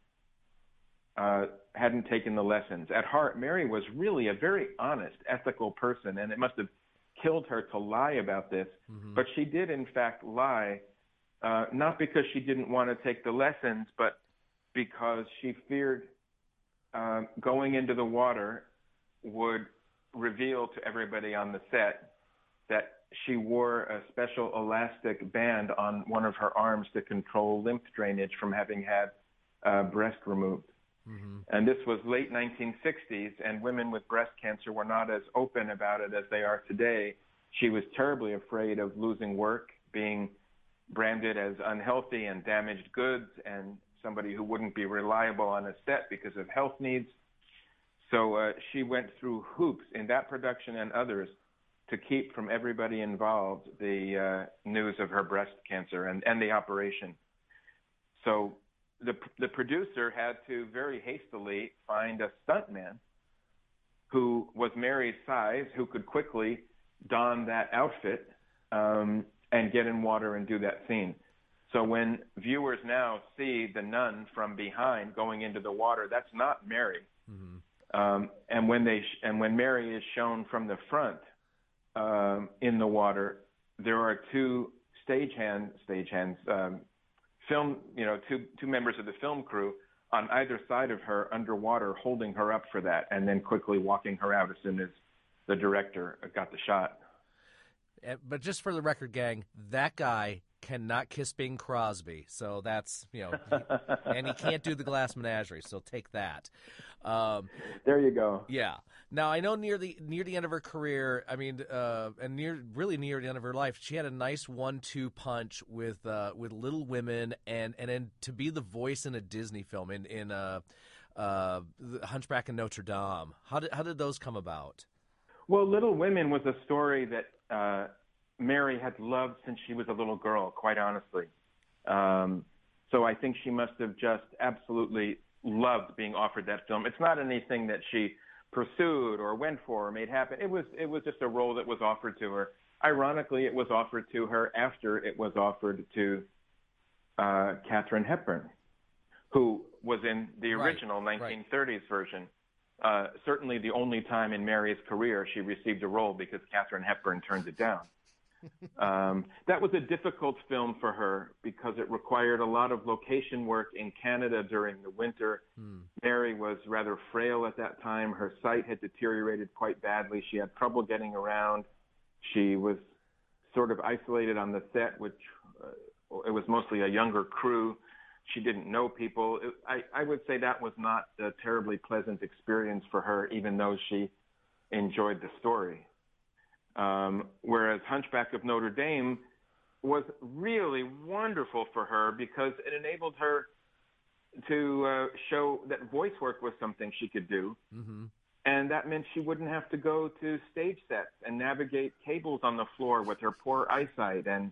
taken the lessons. At heart, Mary was really a very honest, ethical person, and it must have killed her to lie about this. Mm-hmm. But she did, in fact, lie, not because she didn't want to take the lessons, but because she feared going into the water would reveal to everybody on the set that she wore a special elastic band on one of her arms to control lymph drainage from having had breast removed. Mm-hmm. And this was late 1960s, and women with breast cancer were not as open about it as they are today. She was terribly afraid of losing work, being branded as unhealthy and damaged goods, and somebody who wouldn't be reliable on a set because of health needs. So she went through hoops in that production and others to keep from everybody involved the news of her breast cancer and the operation. So the producer had to very hastily find a stuntman who was Mary's size, who could quickly don that outfit and get in water and do that scene. So when viewers now see the nun from behind going into the water, that's not Mary. And when Mary is shown from the front in the water, there are two two members of the film crew on either side of her underwater, holding her up for that, and then quickly walking her out as soon as the director got the shot. But just for the record, gang, that guy cannot kiss Bing Crosby, so that's, and he can't do the Glass Menagerie, so take that. There you go. Yeah. Now, I know near the end of her career, and near the end of her life, she had a nice 1-2 punch with Little Women, and then to be the voice in a Disney film in The Hunchback of Notre Dame. How did those come about? Well, Little Women was a story that Mary had loved since she was a little girl, quite honestly. So I think she must have just absolutely loved being offered that film. It's not anything that she pursued or went for or made happen. It was just a role that was offered to her. Ironically, it was offered to her after it was offered to Katharine Hepburn, who was in the original 1930s version. Certainly the only time in Mary's career she received a role because Katharine Hepburn turned it down. That was a difficult film for her because it required a lot of location work in Canada during the winter. Mary was rather frail at that time. Her sight had deteriorated quite badly. She had trouble getting around. She was sort of isolated on the set, which it was mostly a younger crew. She didn't know people. I would say that was not a terribly pleasant experience for her, even though she enjoyed the story. Whereas Hunchback of Notre Dame was really wonderful for her because it enabled her to show that voice work was something she could do. And that meant she wouldn't have to go to stage sets and navigate cables on the floor with her poor eyesight and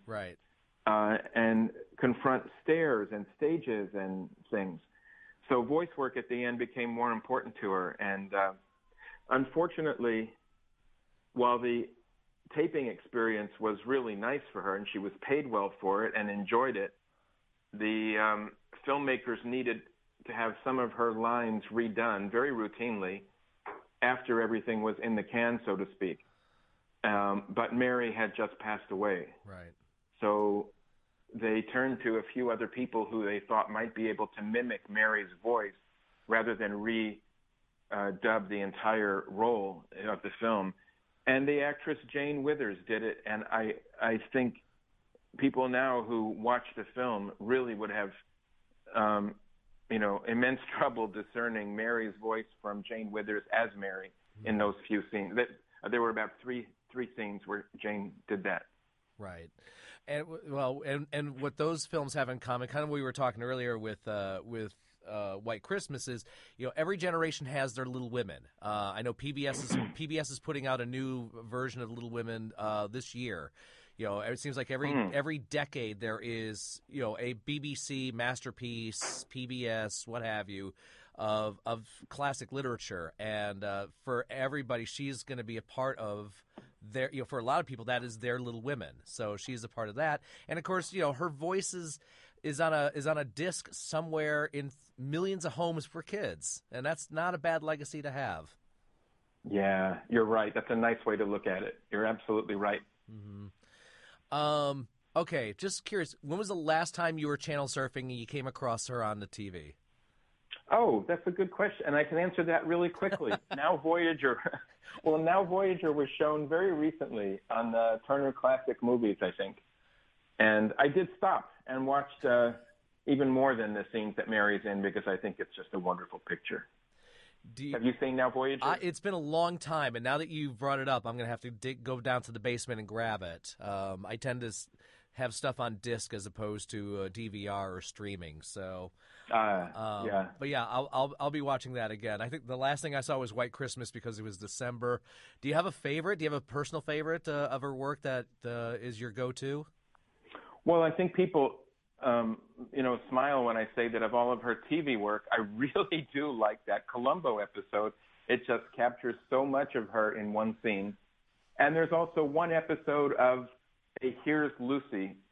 confront stairs and stages and things. So voice work at the end became more important to her. And unfortunately, while the taping experience was really nice for her and she was paid well for it and enjoyed it, the filmmakers needed to have some of her lines redone very routinely after everything was in the can, so to speak. But Mary had just passed away. So they turned to a few other people who they thought might be able to mimic Mary's voice rather than redub the entire role of the film. And the actress Jane Withers did it, and I think people now who watch the film really would have, immense trouble discerning Mary's voice from Jane Withers as Mary in those few scenes. There were about three scenes where Jane did that. Right. And and what those films have in common, kind of what we were talking earlier with White Christmas, is every generation has their Little Women. I know PBS is putting out a new version of Little Women this year. It seems like every decade there is a BBC masterpiece, PBS, what have you, of classic literature, and for everybody, she's going to be a part of their. For a lot of people, that is their Little Women. So she's a part of that, and of course, her voice is on a disc somewhere in millions of homes for kids, and that's not a bad legacy to have. Yeah, you're right. That's a nice way to look at it. You're absolutely right. Okay, just curious, when was the last time you were channel surfing and you came across her on the TV? Oh, that's a good question, and I can answer that really quickly. Now Voyager was shown very recently on Turner Classic Movies, I think. And I did stop and watched even more than the scenes that Mary's in because I think it's just a wonderful picture. Have you seen Now Voyager? It's been a long time, and now that you've brought it up, I'm going to have to go down to the basement and grab it. I tend to have stuff on disc as opposed to DVR or streaming. So, yeah. But yeah, I'll be watching that again. I think the last thing I saw was White Christmas because it was December. Do you have a favorite? Do you have a personal favorite of her work that is your go-to? Well, I think people, smile when I say that of all of her TV work, I really do like that Columbo episode. It just captures so much of her in one scene. And there's also one episode of a Here's Lucy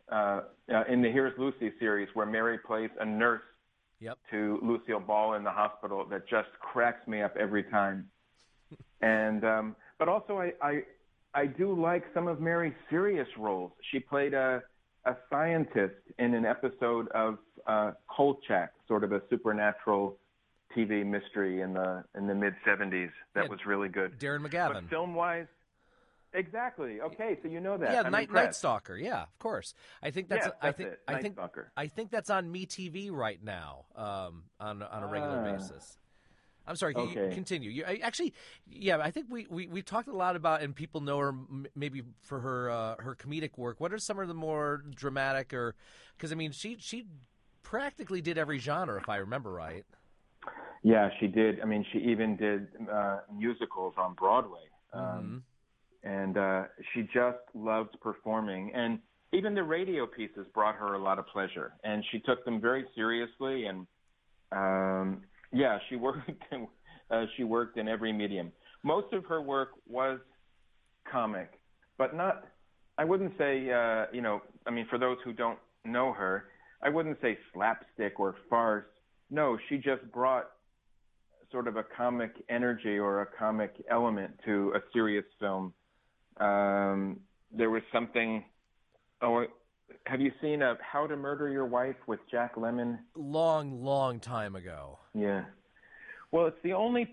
in the Here's Lucy series, where Mary plays a nurse to Lucille Ball in the hospital, that just cracks me up every time. And but also I do like some of Mary's serious roles. She played a scientist in an episode of Kolchak, sort of a supernatural TV mystery in the mid-'70s. That was really good. Darren McGavin. But film-wise, exactly. Okay, so you know that. Yeah, I'm Night Stalker. Yeah, of course. I think that's. Stalker. I think that's on MeTV right now, on a regular basis. I'm sorry. Okay. You continue. I think we talked a lot about, and people know her maybe for her comedic work. What are some of the more dramatic, or because I mean she practically did every genre, if I remember right. Yeah, she did. I mean, she even did musicals on Broadway, and she just loved performing. And even the radio pieces brought her a lot of pleasure, and she took them very seriously. And yeah, she worked in every medium. Most of her work was comic, but not. I wouldn't say I mean, for those who don't know her, I wouldn't say slapstick or farce. No, she just brought sort of a comic energy or a comic element to a serious film. There was something. Oh, have you seen How to Murder Your Wife with Jack Lemmon? Long time ago. Yeah. Well, it's the only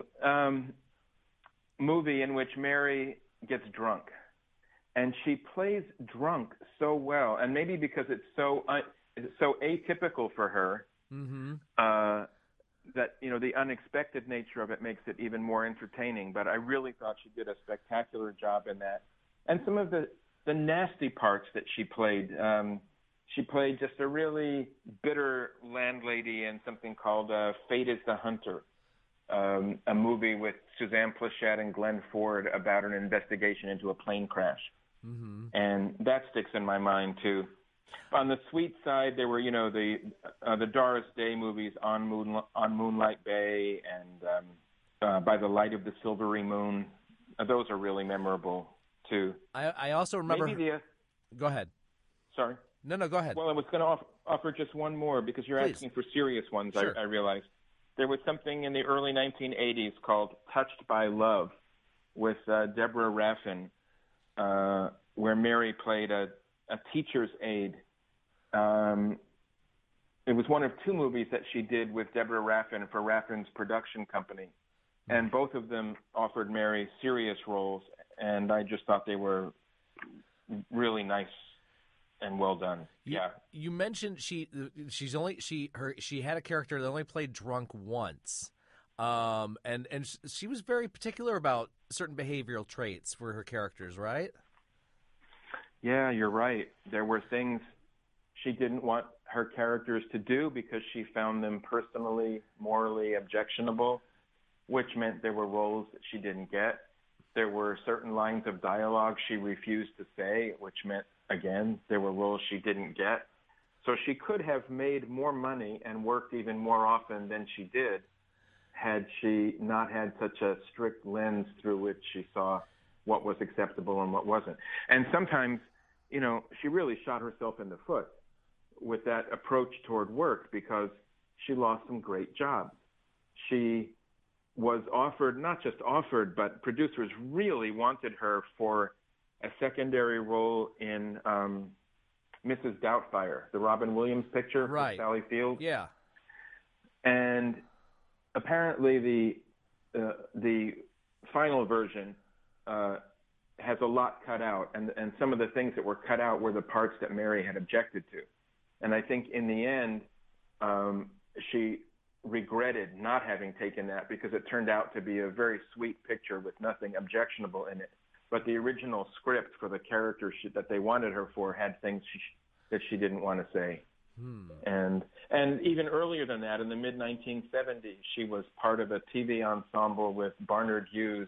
movie in which Mary gets drunk, and she plays drunk so well, and maybe because it's so atypical for her. That the unexpected nature of it makes it even more entertaining. But I really thought she did a spectacular job in that. And some of the nasty parts that she played just a really bitter landlady in something called Fate is the Hunter, a movie with Suzanne Pleshette and Glenn Ford about an investigation into a plane crash. And that sticks in my mind too. On the sweet side, there were, the Doris Day movies, On Moonlight Bay and By the Light of the Silvery Moon. Those are really memorable too. I also remember. Go ahead. Sorry. No, go ahead. Well, I was going to offer just one more because you're Please. asking for serious ones. Sure. I realized there was something in the early 1980s called Touched by Love with Deborah Raffin, where Mary played a teacher's aide. It was one of two movies that she did with Deborah Raffin for Raffin's production company, and both of them offered Mary serious roles, and I just thought they were really nice and well done. You mentioned she had a character that only played drunk once, and she was very particular about certain behavioral traits for her characters, right? Yeah, you're right. There were things she didn't want her characters to do because she found them personally, morally objectionable, which meant there were roles that she didn't get. There were certain lines of dialogue she refused to say, which meant, again, there were roles she didn't get. So she could have made more money and worked even more often than she did had she not had such a strict lens through which she saw what was acceptable and what wasn't. And sometimes, she really shot herself in the foot with that approach toward work because she lost some great jobs. She was offered, not just offered, but producers really wanted her for a secondary role in Mrs. Doubtfire, the Robin Williams picture with Sally Field. Yeah. And apparently the final version has a lot cut out, and some of the things that were cut out were the parts that Mary had objected to. And I think in the end, she regretted not having taken that because it turned out to be a very sweet picture with nothing objectionable in it. But the original script for the character that they wanted her for had things that she didn't want to say. And even earlier than that, in the mid-1970s, she was part of a TV ensemble with Barnard Hughes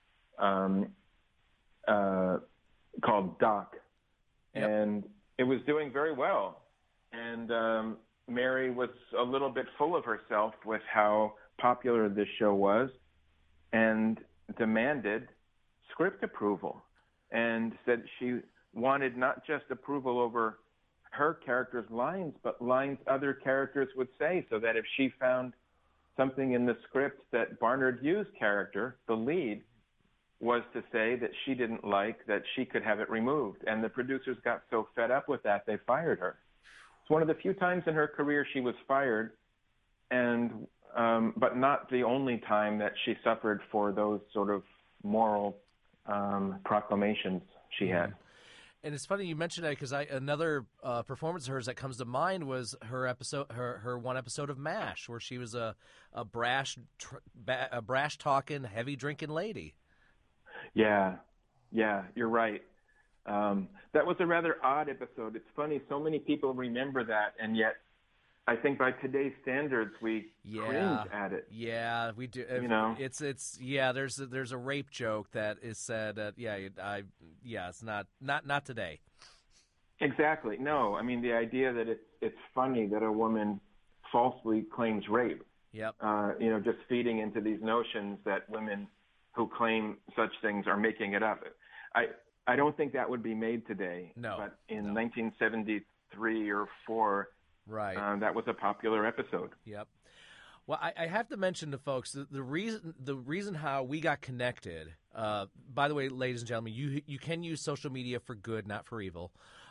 called Doc. Yep. And it was doing very well. And Mary was a little bit full of herself with how popular this show was and demanded script approval and said she wanted not just approval over her character's lines, but lines other characters would say, so that if she found something in the script that Barnard Hughes' character, the lead, was to say that she didn't like, that she could have it removed. And the producers got so fed up with that, they fired her. It's one of the few times in her career she was fired, and but not the only time that she suffered for those sort of moral proclamations she had. And it's funny you mentioned that, because another performance of hers that comes to mind was her one episode of MASH, where she was a brash talking, heavy drinking lady. Yeah, you're right. That was a rather odd episode. It's funny, so many people remember that, and yet I think by today's standards we cringe at it. Yeah, we do. You know, it's there's a rape joke that is said. It's not today. Exactly. No, I mean the idea that it's funny that a woman falsely claims rape. Yep. Just feeding into these notions that women who claim such things are making it up. I don't think that would be made today. No. But in 1973 or 4, right, that was a popular episode. Yep. Well, I have to mention to folks the reason how we got connected. By the way, ladies and gentlemen, you can use social media for good, not for evil.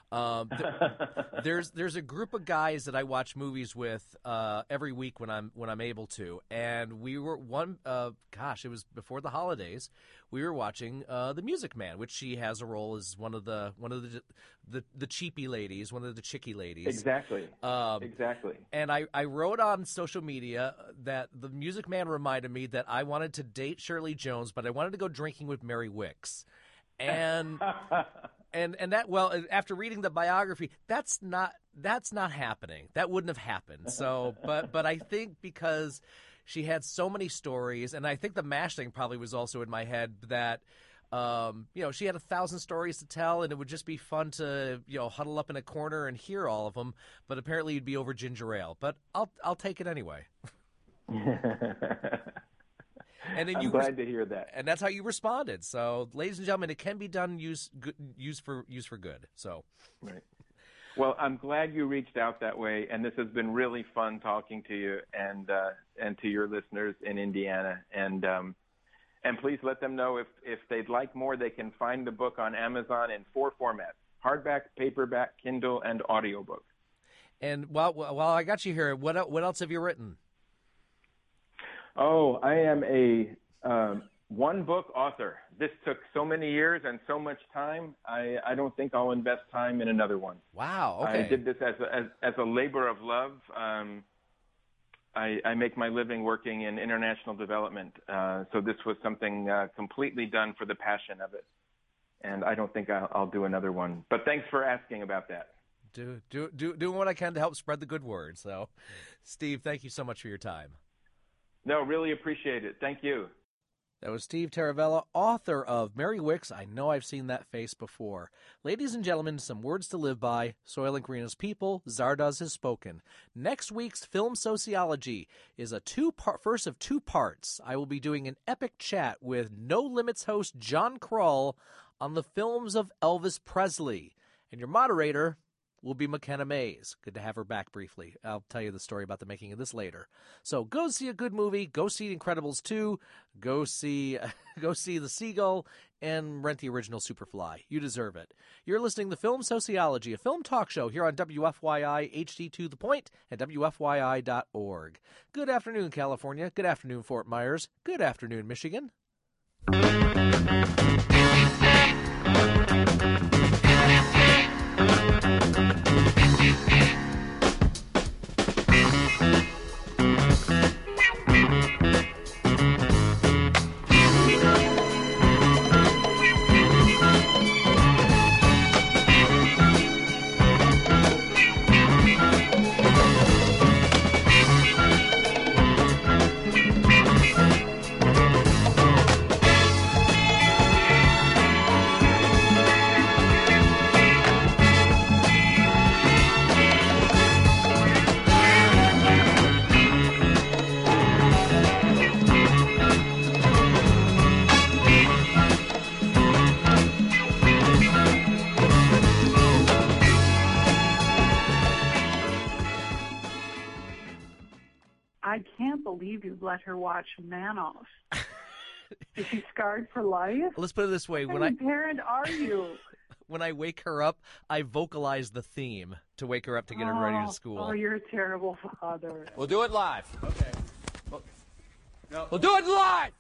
There's a group of guys that I watch movies with every week when I'm able to, and we were it was before the holidays. We were watching The Music Man, which she has a role as one of the cheapy ladies, one of the chicky ladies. Exactly. Exactly. And I wrote on social media that The Music Man reminded me that I wanted to date Shirley Jones, but I wanted to go drinking with Mary Wicks, and. And that, well, after reading the biography, that's not happening. That wouldn't have happened. So, but I think because she had so many stories, and I think the MASH thing probably was also in my head that, she had 1,000 stories to tell, and it would just be fun to, huddle up in a corner and hear all of them. But apparently, you'd be over ginger ale. But I'll take it anyway. And then I'm glad to hear that. And that's how you responded. So, ladies and gentlemen, it can be done used for good. So, right. Well, I'm glad you reached out that way, and this has been really fun talking to you and to your listeners in Indiana. And please let them know if they'd like more, they can find the book on Amazon in 4 formats: hardback, paperback, Kindle, and audiobook. And while I got you here, what else have you written? Oh, I am a one-book author. This took so many years and so much time. I don't think I'll invest time in another one. Wow. Okay. I did this as a labor of love. I make my living working in international development, so this was something completely done for the passion of it. And I don't think I'll do another one. But thanks for asking about that. Doing what I can to help spread the good word. So, Steve, thank you so much for your time. No, really appreciate it. Thank you. That was Steve Taravella, author of Mary Wicks. I know I've seen that face before. Ladies and gentlemen, some words to live by. Soylent Green is people. Zardoz has spoken. Next week's Film Sociology is a first of 2 parts. I will be doing an epic chat with No Limits host John Krull on the films of Elvis Presley. And your moderator will be McKenna Mays. Good to have her back briefly. I'll tell you the story about the making of this later. So go see a good movie. Go see Incredibles 2. Go see The Seagull and rent the original Superfly. You deserve it. You're listening to Film Sociology, a film talk show here on WFYI HD to the Point at WFYI.org. Good afternoon, California. Good afternoon, Fort Myers. Good afternoon, Michigan. believe you'd let her watch Manoff. Is she scarred for life? Let's put it this way: What kind of parent are you? When I wake her up, I vocalize the theme to wake her up to get her ready to school. Oh, you're a terrible father. We'll do it live. Okay. We'll do it live.